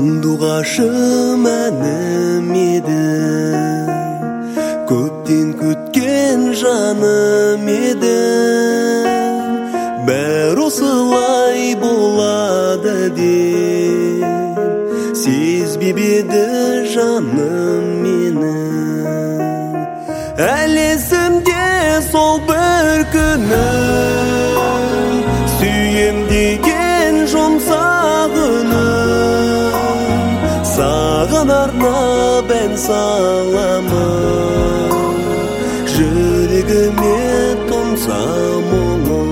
Сандуғашым әнім еді, көптен күткен жаным еді. Бәр осылай болады деп сезбеп еді жаным менің. Әлі есімде сол бір күнім, сүйем деген жұмсақ үнім. Саған арнап ән саламын, жүрегіме тұнса мұңым.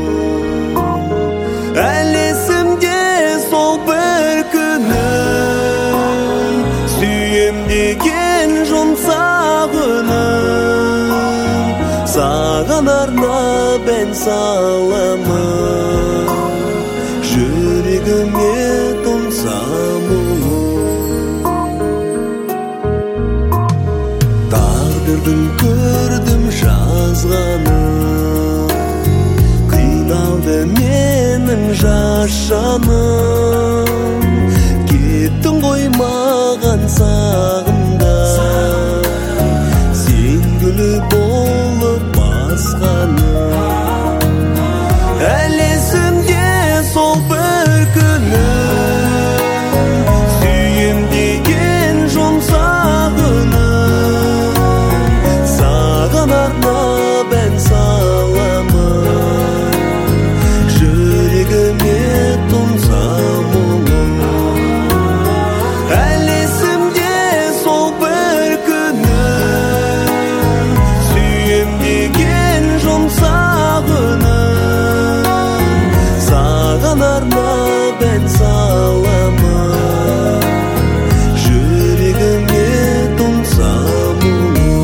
Әлі есімде сол бір күнім, сүйем деген жұмсақ үнім. Саған арнап ән саламын, жүрегіме тұнса мұңым. Тағдырдың көрдім жазғанын, қиналды менің жас жаным. Кеттің ғой маған сағымда, сен гүлі болып басқаным. Әлі есімде сол бір күнім, сүйем деген жұмсақ үнім. Саған арнап ән саламын, жүрегіме тұнса мұңым. Әлі есімде сол бір күнім, сүйем деген жұмсақ үнім. Саған арнап ән саламын, жүрегіме тұнса мұңым.